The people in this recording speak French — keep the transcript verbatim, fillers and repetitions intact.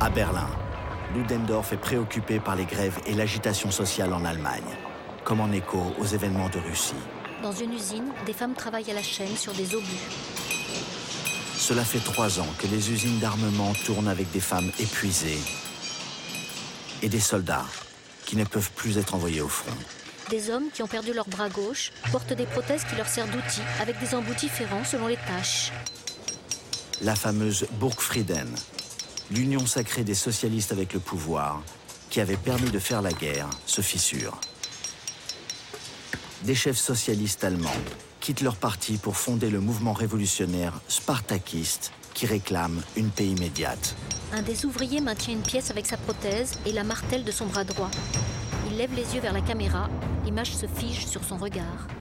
À Berlin, Ludendorff est préoccupé par les grèves et l'agitation sociale en Allemagne, comme en écho aux événements de Russie. Dans une usine, des femmes travaillent à la chaîne sur des obus. Cela fait trois ans que les usines d'armement tournent avec des femmes épuisées et des soldats qui ne peuvent plus être envoyés au front. Des hommes qui ont perdu leur bras gauche portent des prothèses qui leur servent d'outils avec des embouts différents selon les tâches. La fameuse Burgfrieden, l'union sacrée des socialistes avec le pouvoir, qui avait permis de faire la guerre, se fissure. Des chefs socialistes allemands quittent leur parti pour fonder le mouvement révolutionnaire spartakiste qui réclame une paix immédiate. Un des ouvriers maintient une pièce avec sa prothèse et la martèle de son bras droit. Il lève les yeux vers la caméra, l'image se fige sur son regard.